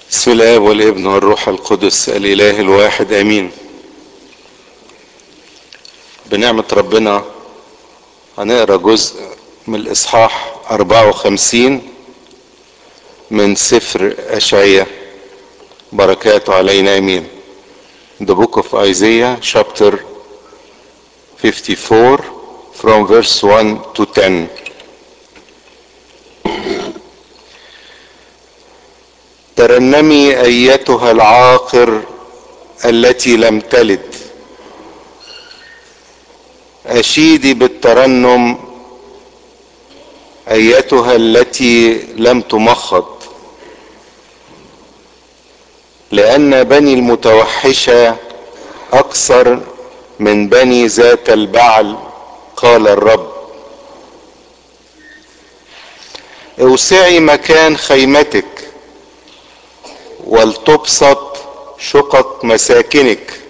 بسم الله والابن والروح القدس الاله الواحد امين. بنعمة ربنا هنقرا جزء من الاصحاح 54 من سفر اشعياء. بركاته علينا امين. The book of Isaiah chapter 54 from verse 1 to 10. ترنمي ايتها العاقر التي لم تلد، اشيدي بالترنم ايتها التي لم تمخض، لان بني المتوحشة اكثر من بني ذات البعل، قال الرب. اوسعي مكان خيمتك ولتبسط شقق مساكنك،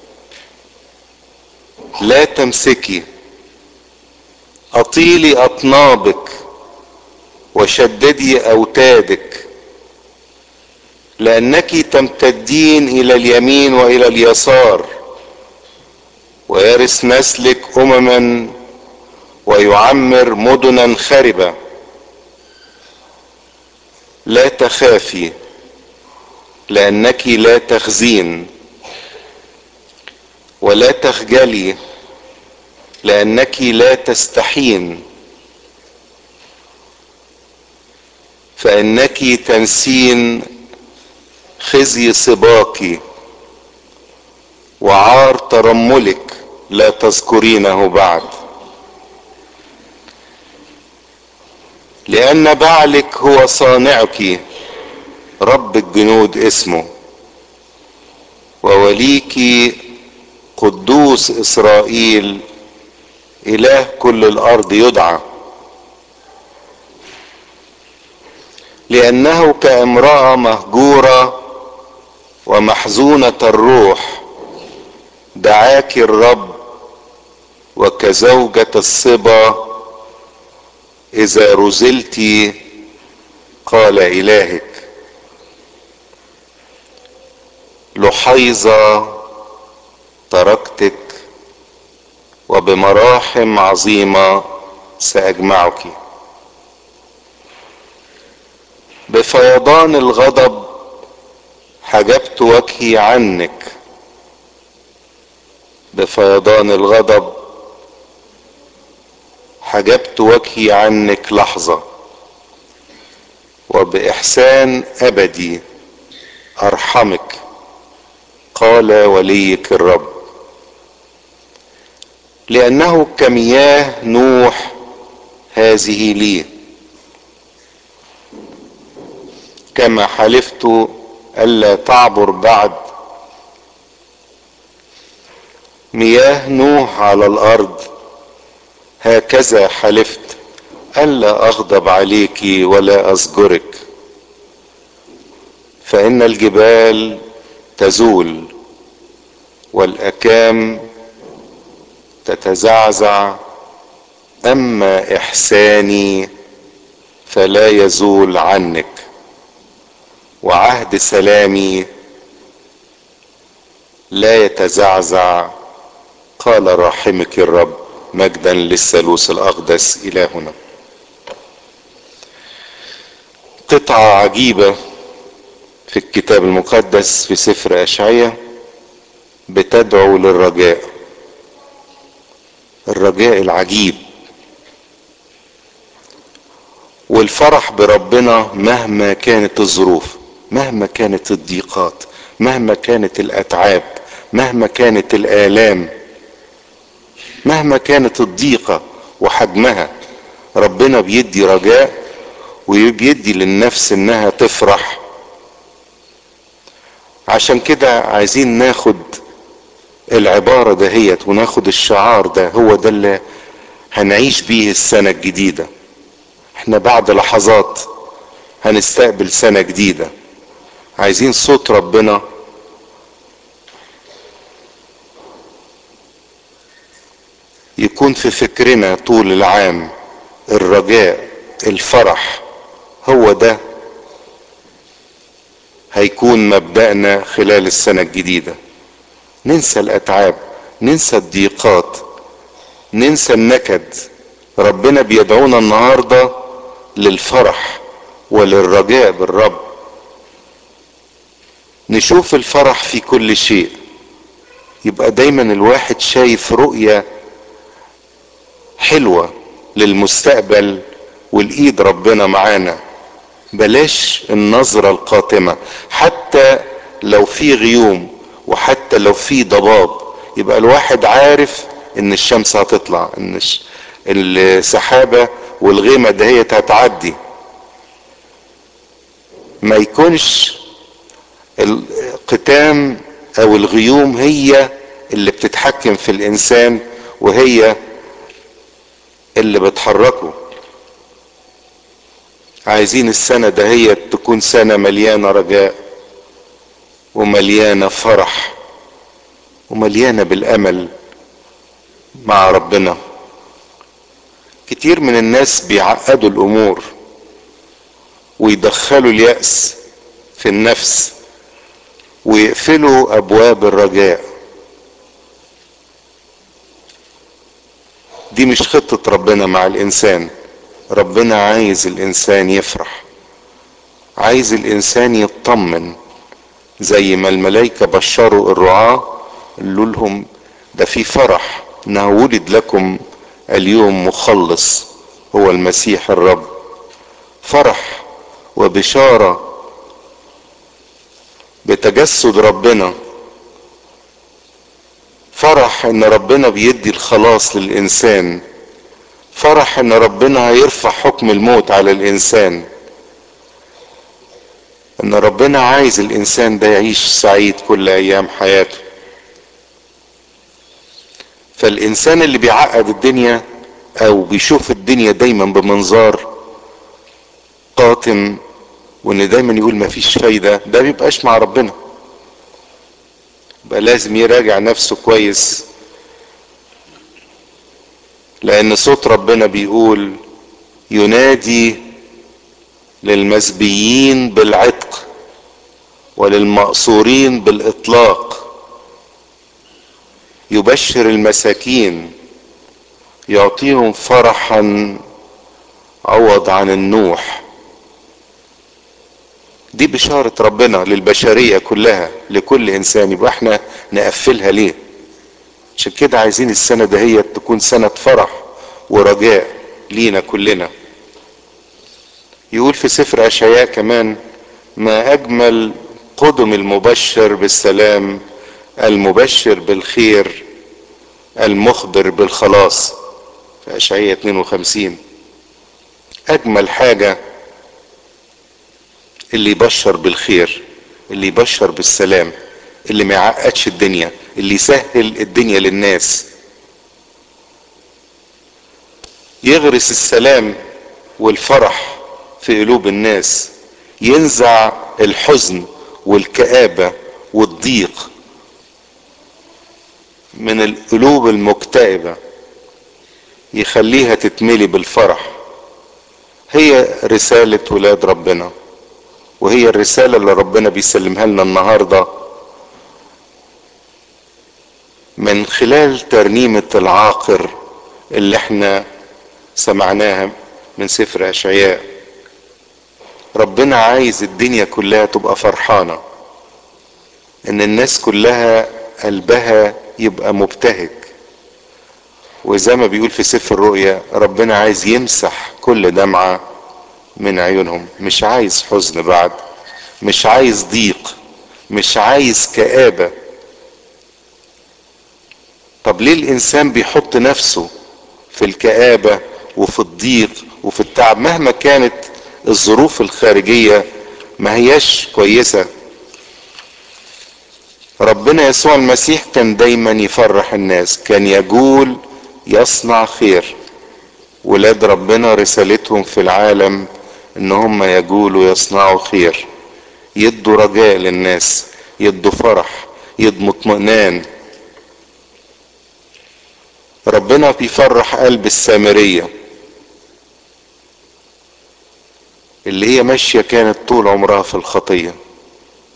لا تمسكي، اطيلي اطنابك وشددي اوتادك، لانك تمتدين الى اليمين والى اليسار، ويرث نسلك امما ويعمر مدنا خربة. لا تخافي لانك لا تخزين، ولا تخجلي لانك لا تستحين، فانك تنسين خزي سباك وعار ترملك لا تذكرينه بعد، لان بعلك هو صانعك، رب الجنود اسمه، ووليك قدوس اسرائيل، اله كل الارض يدعى. لانه كامرأة مهجورة ومحزونة الروح دعاك الرب، وكزوجة الصبا اذا رزلت قال الهك. لحيظة تركتك وبمراحم عظيمة سأجمعك. بفيضان الغضب حجبت وجهي عنك، بفيضان الغضب حجبت وجهي عنك لحظة، وبإحسان أبدي أرحمك، قال وليك الرب. لأنه كمياه نوح هذه لي، كما حلفت ألا تعبر بعد مياه نوح على الأرض، هكذا حلفت ألا أغضب عليك ولا أزجرك. فإن الجبال تزول والأكام تتزعزع، أما إحساني فلا يزول عنك، وعهد سلامي لا يتزعزع، قال راحمك الرب. مجدا للثالوث الأقدس إلهنا. قطعة عجيبة في الكتاب المقدس في سفر أشعياء بتدعو للرجاء، الرجاء العجيب والفرح بربنا مهما كانت الظروف، مهما كانت الضيقات، مهما كانت الأتعاب، مهما كانت الآلام، مهما كانت الضيقة وحجمها، ربنا بيدي رجاء وبيدي للنفس انها تفرح. عشان كده عايزين ناخد العبارة دهيت وناخد الشعار ده، هو ده اللي هنعيش بيه السنة الجديدة. احنا بعد لحظات هنستقبل سنة جديدة، عايزين صوت ربنا يكون في فكرنا طول العام. الرجاء، الفرح، هو ده هيكون مبدأنا خلال السنة الجديدة. ننسى الأتعاب، ننسى الضيقات، ننسى النكد. ربنا بيدعونا النهاردة للفرح وللرجاء بالرب. نشوف الفرح في كل شيء، يبقى دايما الواحد شايف رؤية حلوة للمستقبل والإيد ربنا معانا. بلاش النظرة القاتمة، حتى لو في غيوم وحتى لو في ضباب يبقى الواحد عارف ان الشمس هتطلع، ان السحابة والغيمة دهيت هتعدي. ما يكونش القتام او الغيوم هي اللي بتتحكم في الانسان وهي اللي بتحركه. عايزين السنة دهيت تكون سنة مليانة رجاء ومليانة فرح ومليانة بالامل مع ربنا. كتير من الناس بيعقدوا الامور ويدخلوا اليأس في النفس ويقفلوا ابواب الرجاء. دي مش خطة ربنا مع الانسان. ربنا عايز الانسان يفرح، عايز الانسان يطمن، زي ما الملائكة بشروا الرعاة قالوا لهم ده في فرح انه ولد لكم اليوم مخلص هو المسيح الرب. فرح وبشارة بتجسد ربنا، فرح ان ربنا بيدي الخلاص للانسان، فرح ان ربنا هيرفع حكم الموت على الانسان، ان ربنا عايز الانسان ده يعيش سعيد كل ايام حياته. فالانسان اللي بيعقد الدنيا او بيشوف الدنيا دايما بمنظار قاتم وان دايما يقول مفيش فايدة، ده بيبقاش مع ربنا. بقى لازم يراجع نفسه كويس، لان صوت ربنا بيقول ينادي للمسبيين بالعتق وللمأسورين بالإطلاق، يبشر المساكين، يعطيهم فرحا عوض عن النوح. دي بشارة ربنا للبشرية كلها، لكل انسان. يبقى احنا نقفلها ليه؟ عشان كده عايزين السنة دهيت تكون سنة فرح ورجاء لينا كلنا. يقول في سفر اشعياء كمان ما اجمل قدم المبشر بالسلام، المبشر بالخير، المخبر بالخلاص، في اشعياء 52. اجمل حاجة اللي يبشر بالخير، اللي يبشر بالسلام، اللي ما يعقدش الدنيا، اللي يسهل الدنيا للناس، يغرس السلام والفرح في قلوب الناس، ينزع الحزن والكآبة والضيق من القلوب المكتئبة، يخليها تتملي بالفرح. هي رسالة ولاد ربنا، وهي الرسالة اللي ربنا بيسلمها لنا النهاردة من خلال ترنيمة العاقر اللي احنا سمعناها من سفر اشعياء. ربنا عايز الدنيا كلها تبقى فرحانة، ان الناس كلها قلبها يبقى مبتهج. وزي ما بيقول في سفر الرؤيا ربنا عايز يمسح كل دمعة من عيونهم. مش عايز حزن بعد، مش عايز ضيق، مش عايز كآبة. طب ليه الانسان بيحط نفسه في الكآبة وفي الضيق وفي التعب مهما كانت الظروف الخارجية ما هياش كويسة؟ ربنا يسوع المسيح كان دايما يفرح الناس، كان يقول يصنع خير. ولاد ربنا رسالتهم في العالم ان هم يقولوا يصنعوا خير، يدوا رجاء للناس، يدوا فرح، يدوا اطمئنان. ربنا بيفرح قلب السامرية اللي هي ماشية كانت طول عمرها في الخطية،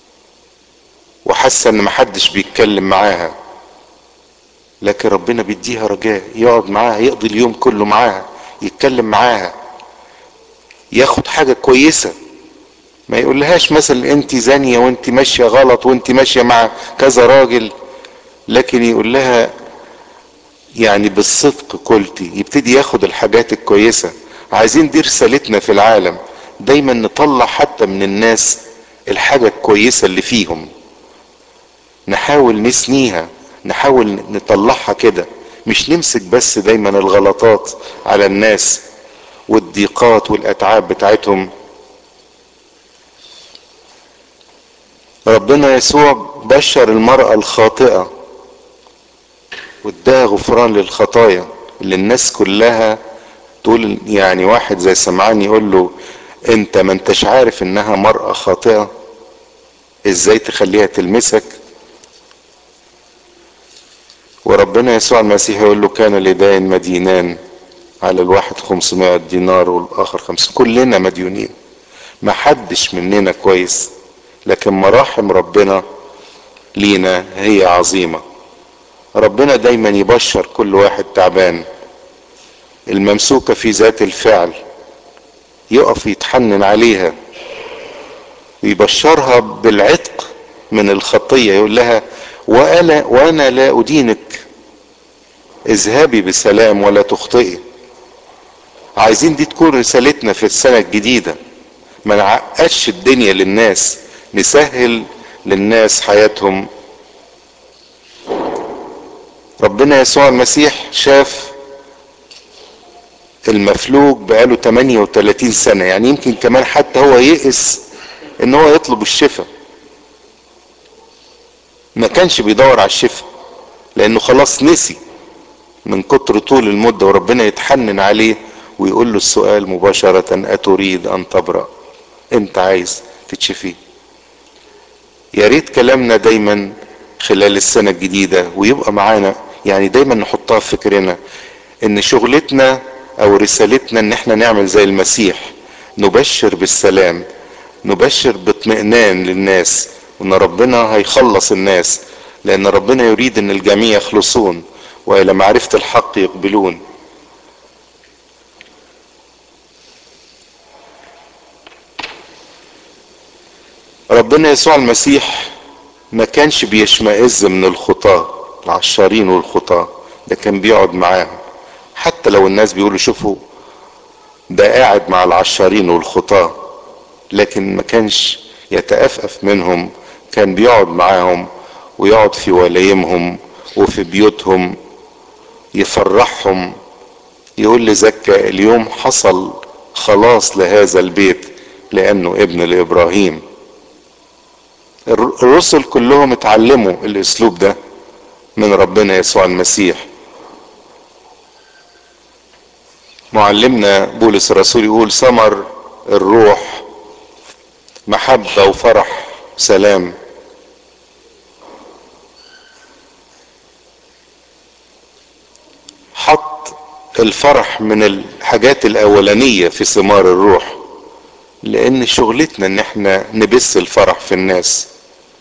وحاسة ان محدش بيتكلم معاها، لكن ربنا بيديها رجاء، يقعد معاها، يقضي اليوم كله معاها، يتكلم معاها، ياخد حاجة كويسة. ما يقولهاش مثلا انت زانية وانت ماشية غلط وانت ماشية مع كذا راجل، لكن يقول لها يعني بالصدق قلتي، يبتدي ياخد الحاجات الكويسة. عايزين دي رسالتنا في العالم، دايما نطلع حتى من الناس الحاجة الكويسة اللي فيهم، نحاول نسنيها، نحاول نطلعها كده، مش نمسك بس دايما الغلطات على الناس والضيقات والاتعاب بتاعتهم. ربنا يسوع بشر المرأة الخاطئة واداها غفران للخطايا اللي الناس كلها تقول، يعني واحد زي سمعان يقول له انت ما انتش عارف انها مرأة خاطئة، ازاي تخليها تلمسك؟ وربنا يسوع المسيح يقول له كان لدين مدينان، على الواحد 500 دينار والاخر 50، كلنا مديونين، ما حدش مننا كويس، لكن مراحم ربنا لينا هي عظيمة. ربنا دايما يبشر كل واحد تعبان، الممسوكة في ذات الفعل يقف يتحنن عليها ويبشرها بالعتق من الخطية، يقول لها وانا لا ادينك، اذهبي بسلام ولا تخطئي. عايزين دي تكون رسالتنا في السنة الجديدة، ما نعقدش الدنيا للناس، نسهل للناس حياتهم. ربنا يسوع المسيح شاف المفلوج بقاله 38 سنة، يعني يمكن كمان حتى هو يئس ان هو يطلب الشفاء، ما كانش بيدور على الشفاء لانه خلاص نسي من كتر طول المدة، وربنا يتحنن عليه ويقول له السؤال مباشرة اتريد ان تبرأ؟ انت عايز تتشفي؟ يا ريت كلامنا دايما خلال السنة الجديدة ويبقى معانا، يعني دايما نحطها في فكرنا ان شغلتنا او رسالتنا ان احنا نعمل زي المسيح، نبشر بالسلام، نبشر باطمئنان للناس، وان ربنا هيخلص الناس، لان ربنا يريد ان الجميع يخلصون والى معرفة الحق يقبلون. ربنا يسوع المسيح ما كانش بيشمئز من الخطاة العشارين والخطاة، ده كان بيقعد معاهم، حتى لو الناس بيقولوا شوفوا ده قاعد مع العشارين والخطاة، لكن ما كانش يتأفف منهم، كان بيقعد معاهم ويقعد في ولايمهم وفي بيوتهم يفرحهم. يقول لزكا اليوم حصل خلاص لهذا البيت لانه ابن لابراهيم. الرسل كلهم اتعلموا الاسلوب ده من ربنا يسوع المسيح. معلمنا بولس الرسول يقول ثمر الروح محبة وفرح سلام. حط الفرح من الحاجات الاولانية في ثمار الروح، لان شغلتنا ان احنا نبث الفرح في الناس،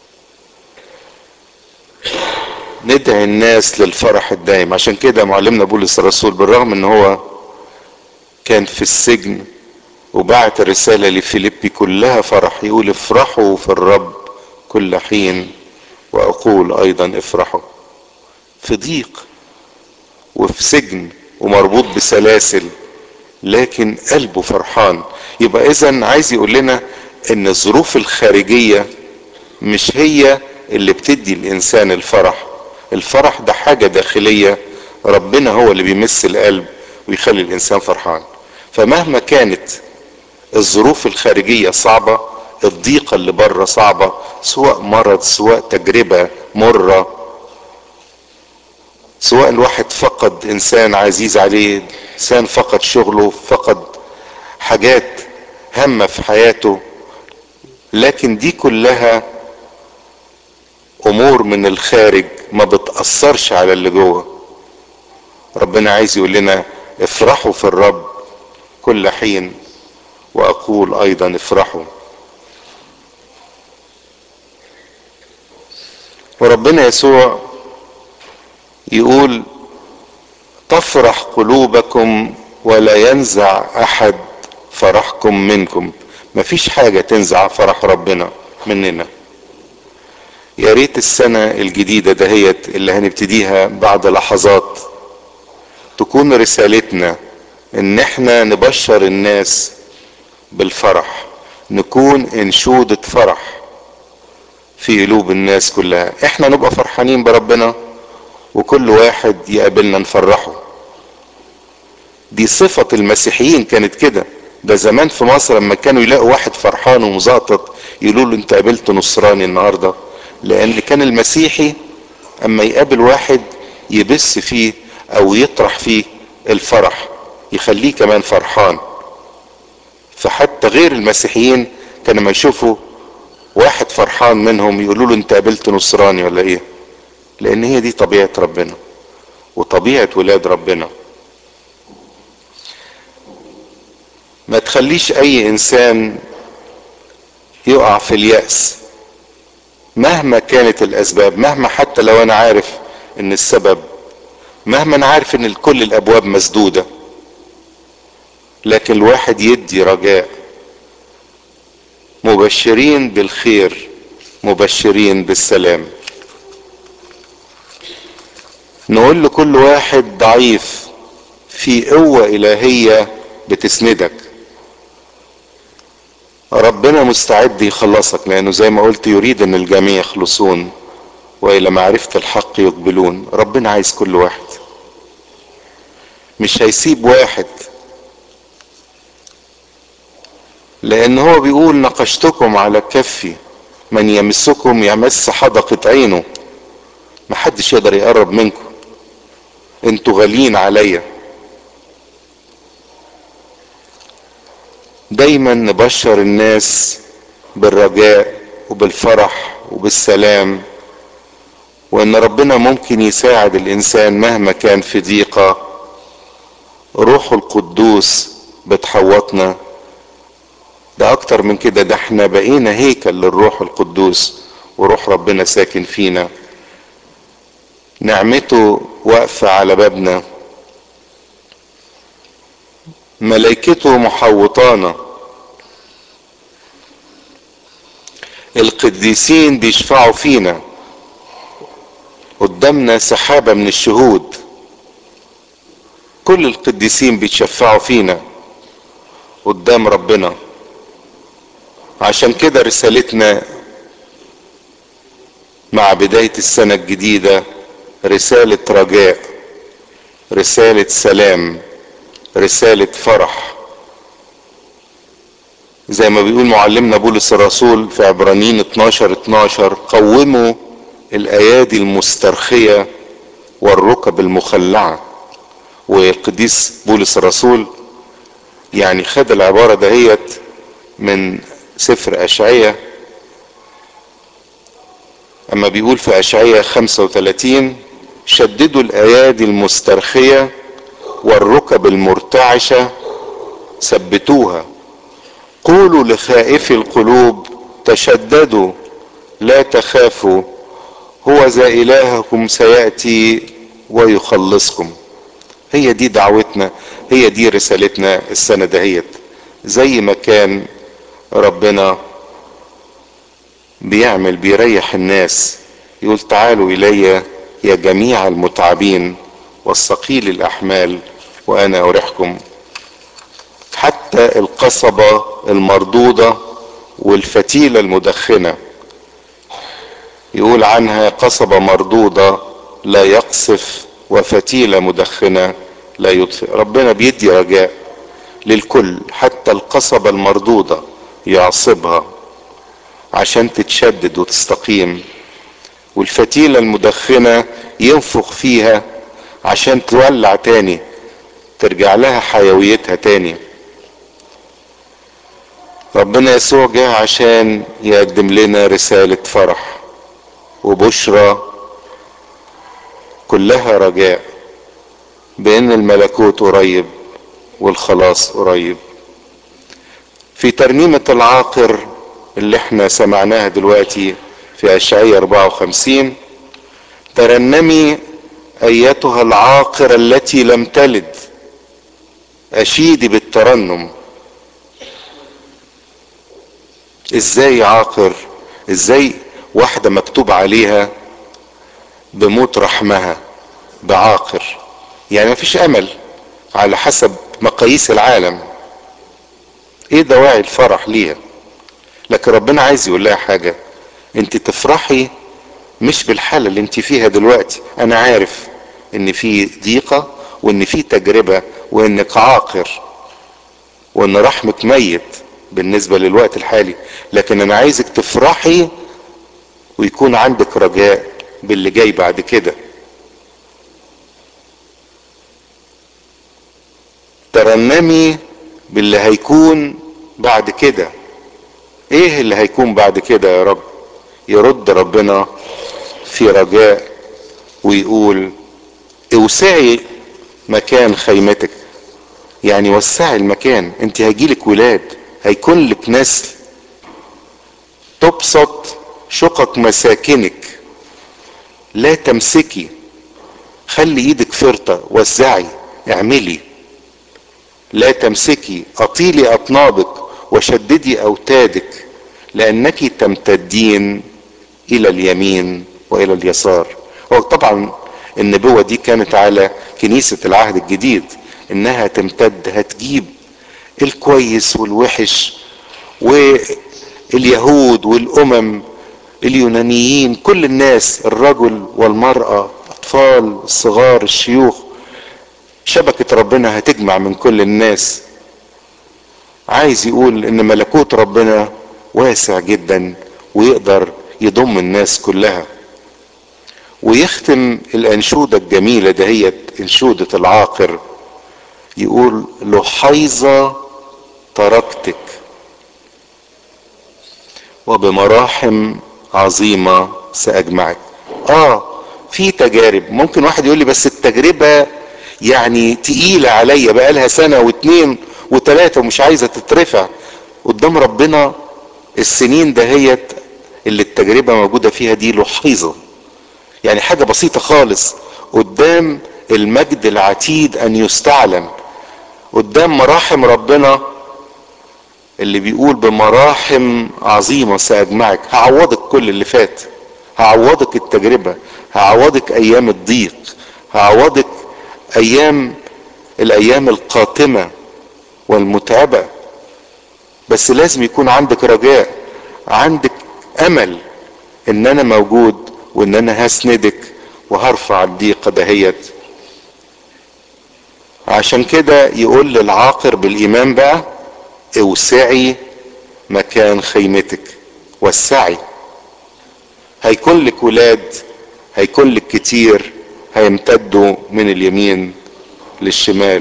ندعي الناس للفرح الدائم. عشان كده معلمنا بولس الرسول بالرغم ان هو كان في السجن وبعت الرسالة لفيليبي كلها فرح، يقول افرحوا في الرب كل حين واقول ايضا افرحوا. في ضيق وفي سجن ومربوط بسلاسل لكن قلبه فرحان. يبقى اذا عايز يقول لنا ان الظروف الخارجية مش هي اللي بتدي الانسان الفرح، الفرح ده حاجة داخلية، ربنا هو اللي بيمس القلب ويخلي الانسان فرحان. فمهما كانت الظروف الخارجية صعبة، الضيقة اللي بره صعبة، سواء مرض، سواء تجربة مرة، سواء الواحد فقد انسان عزيز عليه، انسان فقد شغله، فقد حاجات هامة في حياته، لكن دي كلها امور من الخارج ما بتأثرش على اللي جوه. ربنا عايز يقول لنا افرحوا في الرب كل حين واقول ايضا افرحوا. وربنا يسوع يقول تفرح قلوبكم ولا ينزع احد فرحكم منكم. مفيش حاجة تنزع فرح ربنا مننا. يا ريت السنة الجديدة دهيت اللي هنبتديها بعد لحظات تكون رسالتنا ان احنا نبشر الناس بالفرح، نكون انشودة فرح في قلوب الناس كلها. احنا نبقى فرحانين بربنا وكل واحد يقابلنا نفرحه. دي صفة المسيحيين كانت كده. ده زمان في مصر لما كانوا يلاقوا واحد فرحان ومزقطط يقولوا له انت قابلت نصراني النهارده، لان كان المسيحي اما يقابل واحد يبث فيه او يطرح فيه الفرح، يخليه كمان فرحان. فحتى غير المسيحيين كانوا ما يشوفوا واحد فرحان منهم يقولوا له انت قابلت نصراني ولا ايه، لان هي دي طبيعة ربنا وطبيعة ولاد ربنا. ما تخليش اي انسان يقع في اليأس مهما كانت الاسباب، مهما حتى لو انا عارف ان السبب، مهما انا عارف ان كل الابواب مسدودة، لكن الواحد يدي رجاء. مبشرين بالخير، مبشرين بالسلام. نقول لكل واحد ضعيف في قوة الهية بتسندك. ربنا مستعد يخلصك، لانه زي ما قلت يريد ان الجميع يخلصون والى معرفة الحق يقبلون. ربنا عايز كل واحد، مش هيسيب واحد، لان هو بيقول نقشتكم على كفي، من يمسكم يمس حدقة عينه. محدش يقدر يقرب منكم، انتوا غاليين عليا. دايما نبشر الناس بالرجاء وبالفرح وبالسلام، وان ربنا ممكن يساعد الانسان مهما كان في ضيقة. روح القدوس بتحوطنا. ده اكتر من كده، ده احنا بقينا هيكل للروح القدوس وروح ربنا ساكن فينا. نعمته واقفة على بابنا، ملائكته محوطانا، القديسين بيشفعوا فينا، قدامنا سحابة من الشهود، كل القديسين بيتشفعوا فينا قدام ربنا. عشان كده رسالتنا مع بداية السنة الجديدة رسالة رجاء، رسالة سلام، رسالة فرح. زي ما بيقول معلمنا بولس الرسول في عبرانيين 12:12 قوموا الايادي المسترخية والركب المخلعة. والقديس بولس الرسول يعني خد العبارة دهيت من سفر اشعياء، اما بيقول في اشعياء 35 شددوا الايادي المسترخية والركب المرتعشة ثبتوها، قولوا لخائفي القلوب تشددوا لا تخافوا، هو ذا الهكم سيأتي ويخلصكم. هي دي دعوتنا، هي دي رسالتنا السنة دهيت. زي ما كان ربنا بيريح الناس، يقول تعالوا الي يا جميع المتعبين والثقيل الاحمال وانا اريحكم. حتى القصبة المردودة والفتيلة المدخنة يقول عنها قصبة مردودة لا يقصف وفتيلة مدخنة لا يطفئ. ربنا بيدي رجاء للكل، حتى القصبة المردودة يعصبها عشان تتشدد وتستقيم، والفتيلة المدخنة ينفخ فيها عشان تولع تاني، ترجع لها حيويتها تاني. ربنا يسوع جه عشان يقدم لنا رسالة فرح وبشرى كلها رجاء بان الملكوت قريب والخلاص قريب. في ترنيمة العاقر اللي احنا سمعناها دلوقتي في اشعياء 54 ترنمي ايتها العاقرة التي لم تلد، اشيدي بالترنم. ازاي عاقر؟ ازاي واحدة مكتوب عليها بموت رحمها بعاقر؟ يعني مفيش امل على حسب مقاييس العالم. ايه دواعي الفرح ليها؟ لكن ربنا عايز يقول لها حاجة، انت تفرحي مش بالحالة اللي انت فيها دلوقتي. انا عارف ان في ضيقة وان في تجربة وانك عاقر وان رحمك ميت بالنسبة للوقت الحالي، لكن انا عايزك تفرحي ويكون عندك رجاء باللي جاي بعد كده. ترنمي باللي هيكون بعد كده. ايه اللي هيكون بعد كده يا رب؟ يرد ربنا في رجاء ويقول اوسعي مكان خيمتك. يعني وسعي المكان، انت هيجيلك ولاد، هيكون لك نسل. تبسط شقق مساكنك، لا تمسكي، خلي ايدك فرطة، وسعي، اعملي. لا تمسكي، اطيلي اطنابك وشددي اوتادك، لانك تمتدين الى اليمين والى اليسار. هو طبعا النبوة دي كانت على كنيسة العهد الجديد، انها تمتد، هتجيب الكويس والوحش واليهود والامم، اليونانيين، كل الناس، الرجل والمرأة، اطفال، الصغار، الشيوخ. شبكة ربنا هتجمع من كل الناس. عايز يقول ان ملكوت ربنا واسع جدا ويقدر يضم الناس كلها. ويختم الانشودة الجميلة دهيت، انشودة العاقر، يقول لحيظة تركتك وبمراحم عظيمة سأجمعك. في تجارب. ممكن واحد يقول لي بس التجربة يعني تقيلة عليا، بقالها سنة واتنين وتلاتة ومش عايزة تترفع قدام ربنا. السنين دهيت اللي التجربة موجودة فيها دي لحيظة، يعني حاجة بسيطة خالص قدام المجد العتيد ان يستعلن، قدام مراحم ربنا اللي بيقول بمراحم عظيمة سأجمعك. هعوضك كل اللي فات، هعوضك التجربة، هعوضك ايام الضيق، هعوضك الايام القاتمة والمتعبة. بس لازم يكون عندك رجاء، عندك امل ان انا موجود وان انا هسندك وهرفع الضيقة دهيت. عشان كده يقول للعاقر بالايمان بقى اوسعي مكان خيمتك، وسعي. هيكون لك ولاد، هيكون لك كتير، هيمتدوا من اليمين للشمال.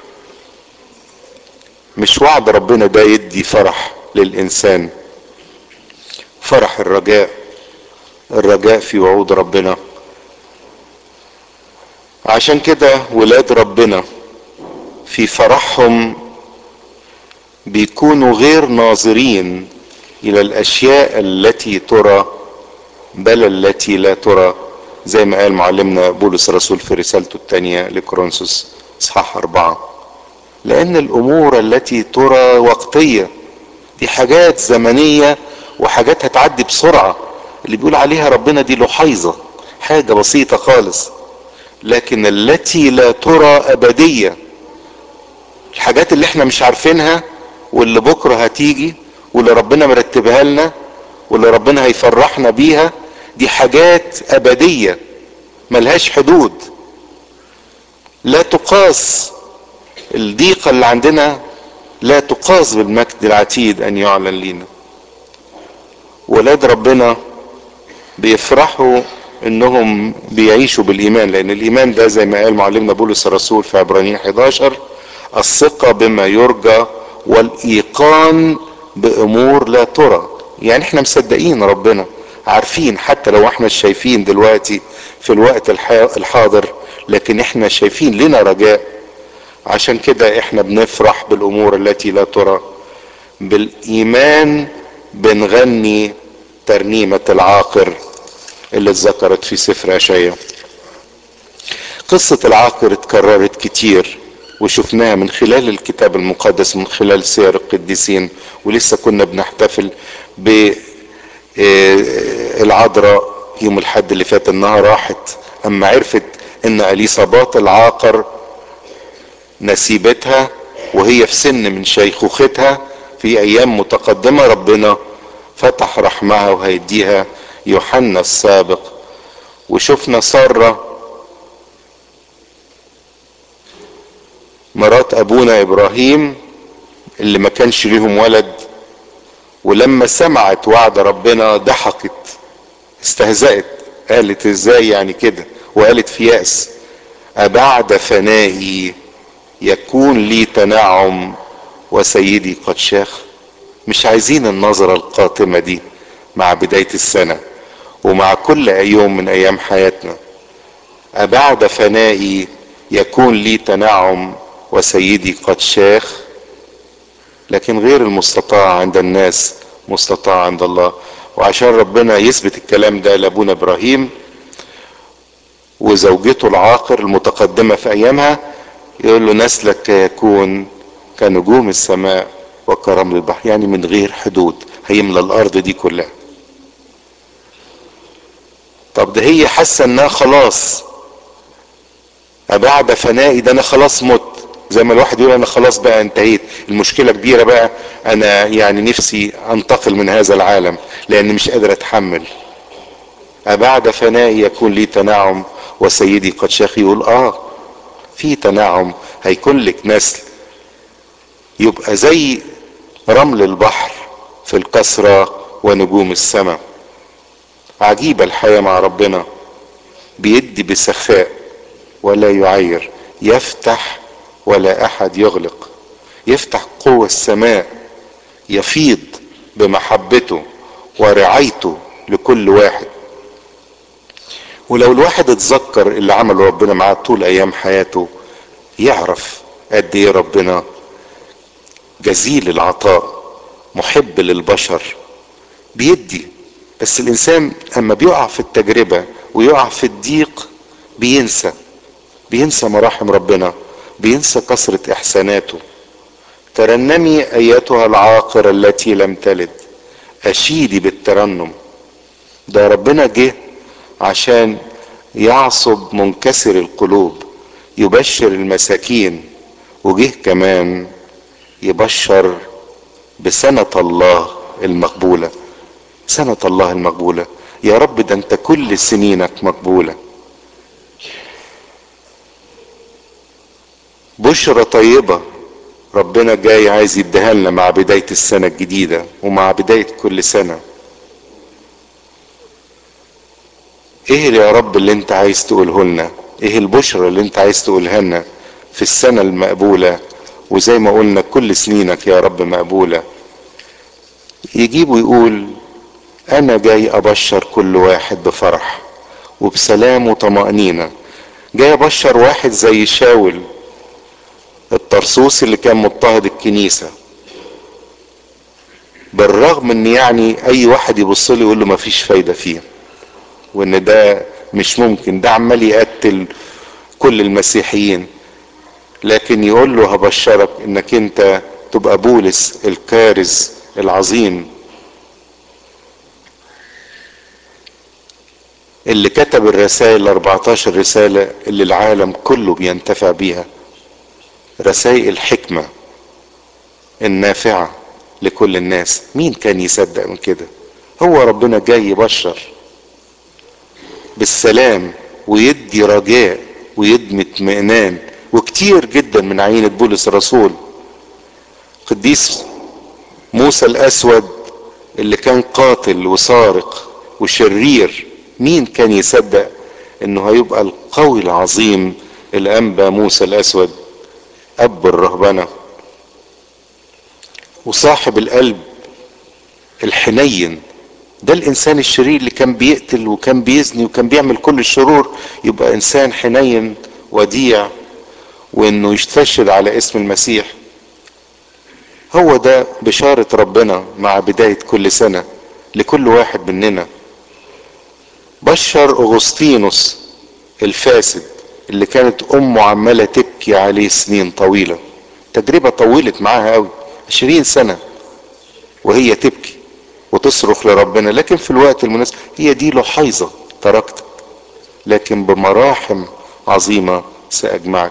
مش وعد ربنا ده يدي فرح للانسان؟ فرح الرجاء، الرجاء في وعود ربنا. عشان كده ولاد ربنا في فرحهم بيكونوا غير ناظرين الى الاشياء التي ترى بل التي لا ترى، زي ما قال معلمنا بولس الرسول في رسالته الثانية لكورنثوس اصحاح 4. لان الامور التي ترى وقتية، دي حاجات زمنية وحاجات هتعدي بسرعة. اللي بيقول عليها ربنا دي لحيظة، حاجة بسيطة خالص. لكن التي لا ترى ابدية، الحاجات اللي احنا مش عارفينها واللي بكرة هتيجي واللي ربنا مرتبها لنا واللي ربنا هيفرحنا بيها، دي حاجات ابدية ملهاش حدود، لا تقاس. الضيقة اللي عندنا لا تقاس بالمجد العتيد ان يعلن لينا. ولاد ربنا بيفرحوا انهم بيعيشوا بالايمان، لان الايمان ده زي ما قال معلمنا بولس الرسول في عبرانيين 11 الثقة بما يرجى والايقان بامور لا ترى. يعني احنا مصدقين ربنا، عارفين حتى لو احنا شايفين دلوقتي في الوقت الحاضر، لكن احنا شايفين لنا رجاء. عشان كده احنا بنفرح بالامور التي لا ترى. بالايمان بنغني ترنيمة العاقر اللي اتذكرت في سفر اشعياء. قصة العاقر اتكررت كتير وشفناها من خلال الكتاب المقدس، من خلال سير القديسين. ولسه كنا بنحتفل بالعذراء يوم الحد اللي فات، انها راحت اما عرفت ان اليصابات العاقر نسيبتها وهي في سن من شيخوختها في ايام متقدمة، ربنا فتح رحمها وهيديها يوحنا السابق. وشفنا سارة مرات ابونا ابراهيم اللي ما كانش ليهم ولد، ولما سمعت وعد ربنا ضحكت، استهزأت، قالت ازاي يعني كده، وقالت في يأس: أبعد فنائي يكون لي تنعم وسيدي قد شاخ. مش عايزين النظرة القاتمة دي مع بداية السنة ومع كل يوم من ايام حياتنا. أبعد فنائي يكون لي تنعم وسيدي قد شاخ. لكن غير المستطاع عند الناس مستطاع عند الله. وعشان ربنا يثبت الكلام ده لابونا ابراهيم وزوجته العاقر المتقدمة في ايامها، يقول له: نسلك يكون كنجوم السماء وكرمل البحر، يعني من غير حدود هيملى الارض دي كلها. طب ده هي حاسه انها خلاص ابعد فنائي، ده انا خلاص مت، زي ما الواحد يقول انا خلاص بقى انتهيت، المشكلة كبيرة بقى، انا يعني نفسي انتقل من هذا العالم لاني مش قادر اتحمل. ابعد فنائي يكون لي تنعم وسيدي قد شاخ. يقول في تنعم، هيكون لك نسل يبقى زي رمل البحر في الكثرة ونجوم السماء. عجيبة الحياة مع ربنا، بيدي بسخاء ولا يعير، يفتح ولا احد يغلق، يفتح قوة السماء، يفيض بمحبته ورعايته لكل واحد. ولو الواحد اتذكر اللي عمله ربنا معاه طول ايام حياته، يعرف قد ايه ربنا جزيل العطاء، محب للبشر، بيدي. بس الانسان اما بيقع في التجربة ويقع في الضيق بينسى مراحم ربنا، بينسى كثرة احساناته. ترنمي ايتها العاقرة التي لم تلد، اشيدي بالترنم. ده ربنا جه عشان يعصب منكسر القلوب، يبشر المساكين، وجه كمان يبشر بسنة الله المقبولة. سنة الله المقبولة، يا رب ده انت كل سنينك مقبولة. بشرة طيبة ربنا جاي عايز يديها لنا مع بداية السنة الجديدة ومع بداية كل سنة. ايه يا رب اللي انت عايز تقوله لنا؟ ايه البشرة اللي انت عايز تقولها لنا في السنة المقبولة؟ وزي ما قلنا كل سنينك يا رب مقبولة. يجيب ويقول: انا جاي ابشر كل واحد بفرح وبسلام وطمأنينة. جاي ابشر واحد زي شاول الطرسوسي اللي كان مضطهد الكنيسة، بالرغم ان يعني اي واحد يبص له يقول له مفيش فايدة فيه، وان ده مش ممكن، ده عمال يقتل كل المسيحيين. لكن يقول له: هبشرك انك انت تبقى بولس الكارز العظيم اللي كتب الرسائل 14 رسالة اللي العالم كله بينتفع بيها، رسائل الحكمة النافعة لكل الناس. مين كان يصدق من كده؟ هو ربنا جاي يبشر بالسلام ويدي رجاء ويدي اطمئنان. وكتير جدا من عينة بولس الرسول قديس موسى الاسود اللي كان قاتل وسارق وشرير، مين كان يصدق انه هيبقى القوي العظيم الانبا موسى الاسود اب الرهبنة وصاحب القلب الحنين؟ ده الانسان الشرير اللي كان بيقتل وكان بيزني وكان بيعمل كل الشرور يبقى انسان حنين وديع، وانه يستشهد على اسم المسيح. هو ده بشارة ربنا مع بداية كل سنة لكل واحد مننا. بشر اغسطينوس الفاسد اللي كانت امه عمالة تبكي عليه سنين طويلة، تجربة طولت معاها قوي 20 سنة وهي تبكي وتصرخ لربنا، لكن في الوقت المناسب هي دي لحيظة تركتك لكن بمراحم عظيمة سأجمعك.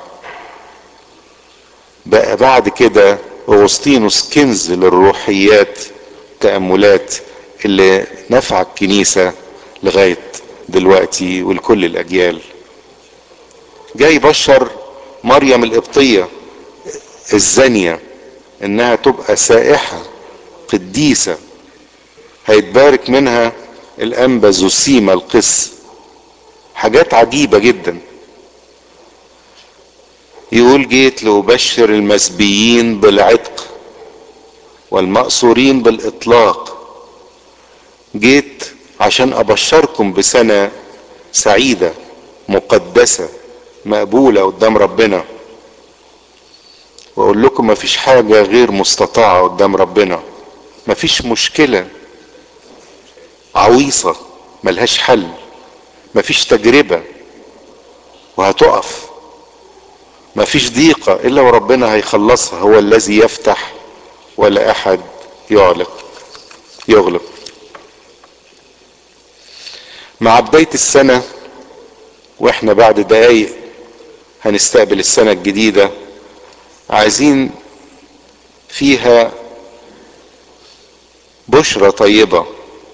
بقى بعد كده اغسطينوس كنز للروحيات، تأملات اللي نفع الكنيسة لغاية دلوقتي ولكل الأجيال. جاي بشر مريم القبطية الزانية انها تبقى سائحة قديسة، هيتبارك منها الانبا زوسيما القس. حاجات عجيبة جدا. يقول جيت لأبشر المسبيين بالعتق والمأسورين بالإطلاق، جيت عشان أبشركم بسنة سعيدة مقدسة مقبولة قدام ربنا، وأقول لكم مفيش حاجة غير مستطاعة قدام ربنا، مفيش مشكلة عويصة ملهاش حل، مفيش تجربة وهتقف، مفيش ضيقة إلا وربنا هيخلصها، هو الذي يفتح ولا أحد يغلق. مع بداية السنة واحنا بعد دقايق هنستقبل السنة الجديدة، عايزين فيها بشرة طيبة،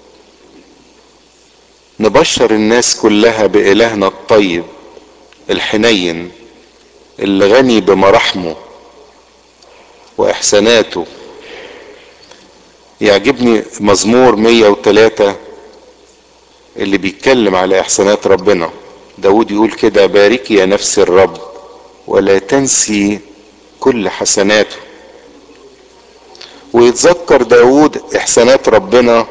نبشر الناس كلها بإلهنا الطيب الحنين اللي غني بمراحمه وإحساناته. يعجبني مزمور 103 اللي بيتكلم على إحسانات ربنا. داود يقول كده: باركي يا نفس الرب ولا تنسي كل حسناته. ويتذكر داود إحسانات ربنا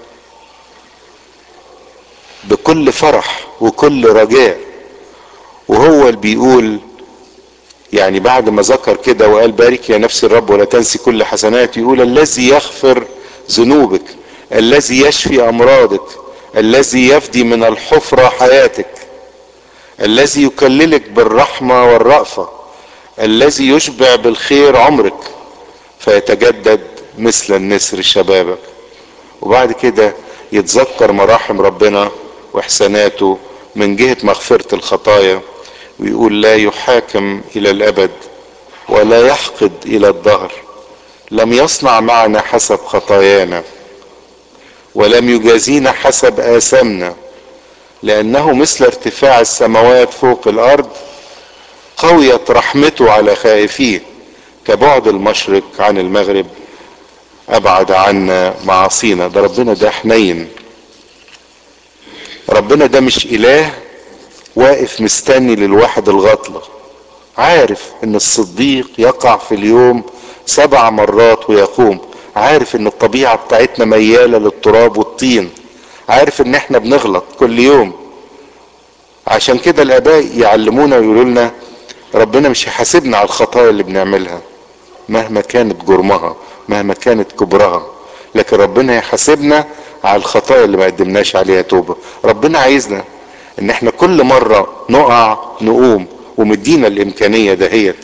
بكل فرح وكل رجاء، وهو اللي بيقول يعني بعد ما ذكر كده وقال بارك يا نفس الرب ولا تنسي كل حسنات، يقول الذي يغفر ذنوبك، الذي يشفي امراضك، الذي يفدي من الحفرة حياتك، الذي يكللك بالرحمة والرأفة، الذي يشبع بالخير عمرك فيتجدد مثل النسر شبابك. وبعد كده يتذكر مراحم ربنا واحساناته من جهة مغفرة الخطايا، ويقول لا يحاكم الى الابد ولا يحقد الى الدهر، لم يصنع معنا حسب خطايانا ولم يجازينا حسب آثامنا، لانه مثل ارتفاع السماوات فوق الارض قويت رحمته على خائفيه، كبعد المشرق عن المغرب ابعد عنا معاصينا. ده ربنا ده حنين، ربنا ده مش اله واقف مستني للواحد الغطلة، عارف ان الصديق يقع في اليوم 7 مرات ويقوم، عارف ان الطبيعة بتاعتنا ميالة للتراب والطين، عارف ان احنا بنغلط كل يوم. عشان كده الاباء يعلمونا ويقولوا لنا ربنا مش هيحاسبنا على الخطايا اللي بنعملها مهما كانت جرمها مهما كانت كبرها، لكن ربنا هيحاسبنا على الخطايا اللي ما قدمناش عليها توبة. ربنا عايزنا ان احنا كل مرة نقع نقوم، ومدينا الامكانية دهيت.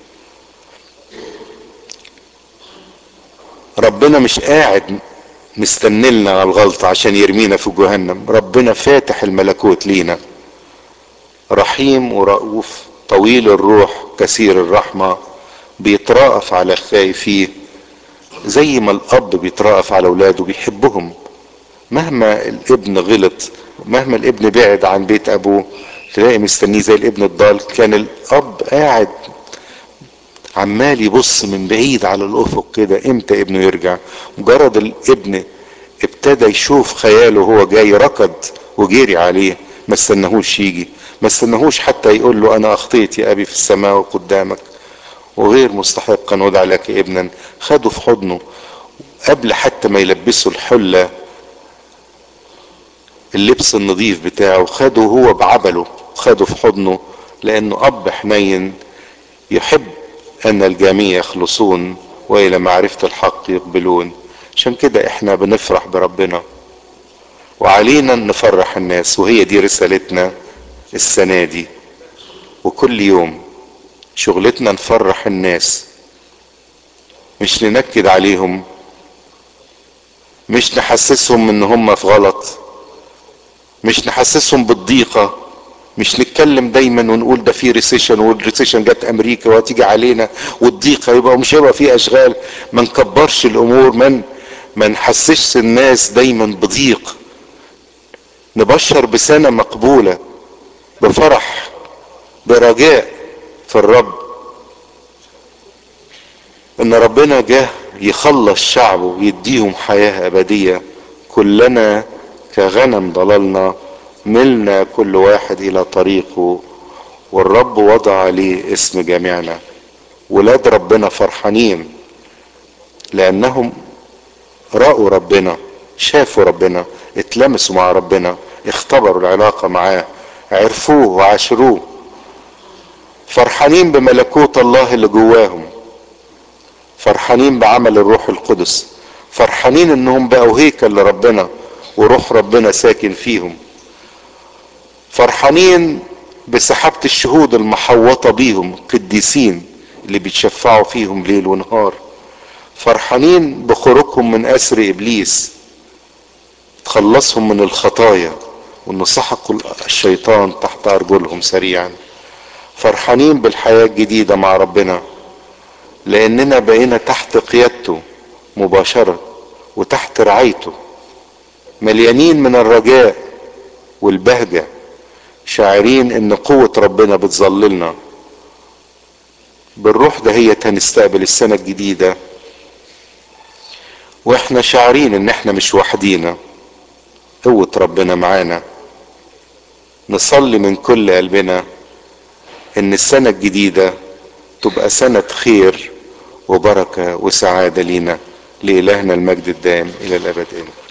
ربنا مش قاعد مستنلنا على الغلطة عشان يرمينا في جهنم، ربنا فاتح الملكوت لينا، رحيم ورؤوف طويل الروح كثير الرحمة، بيترأف على خايفيه زي ما الاب بيترأف على اولاده بيحبهم. مهما الابن غلط، مهما الابن بعد عن بيت ابوه، تلاقي مستنيه زي الابن الضال. كان الاب قاعد عمال يبص من بعيد على الافق كده امتى ابنه يرجع. مجرد الابن ابتدى يشوف خياله هو جاي ركض وجري عليه، ما استناهوش يجي، ما استناهوش حتى يقول له انا اخطيت يا ابي في السماء وقدامك وغير مستحق ان ادعى لك ابنا. خده في حضنه قبل حتى ما يلبسه الحلة اللبس النظيف بتاعه، خده هو بعبله، خده في حضنه، لانه اب حنين يحب ان الجميع يخلصون والى معرفة الحق يقبلون. عشان كده احنا بنفرح بربنا وعلينا نفرح الناس، وهي دي رسالتنا السنة دي. وكل يوم شغلتنا نفرح الناس، مش ننكد عليهم، مش نحسسهم ان هم في غلط، مش نحسسهم بالضيقة، مش نتكلم دايما ونقول ده في ريسيشن، والريسيشن جت امريكا وهتيجي علينا، والضيقة يبقى مش هيبقى في اشغال. ما نكبرش الامور، ما نحسسش الناس دايما بضيق. نبشر بسنة مقبولة، بفرح، برجاء في الرب، ان ربنا جه يخلص شعبه ويديهم حياة ابدية. كلنا كغنم ضللنا، ملنا كل واحد الى طريقه، والرب وضع عليه اسم جميعنا. ولاد ربنا فرحانين لانهم رأوا ربنا، شافوا ربنا، اتلمسوا مع ربنا، اختبروا العلاقة معاه، عرفوه وعاشروه. فرحانين بملكوت الله اللي جواهم، فرحانين بعمل الروح القدس، فرحانين انهم بقوا هيكل لربنا وروح ربنا ساكن فيهم، فرحانين بسحابة الشهود المحوطة بيهم، قديسين اللي بيتشفعوا فيهم ليل ونهار، فرحانين بخروجهم من اسر ابليس، تخلصهم من الخطايا، وان سحقوا الشيطان تحت ارجلهم سريعا. فرحانين بالحياة الجديدة مع ربنا، لاننا بقينا تحت قيادته مباشرة وتحت رعايته، مليانين من الرجاء والبهجة، شاعرين ان قوة ربنا بتظللنا. بالروح ده هي هنستقبل السنة الجديدة واحنا شاعرين ان احنا مش وحدينا، قوة ربنا معانا. نصلي من كل قلبنا ان السنة الجديدة تبقى سنة خير وبركة وسعادة لينا. لإلهنا المجد الدائم إلى الأبد.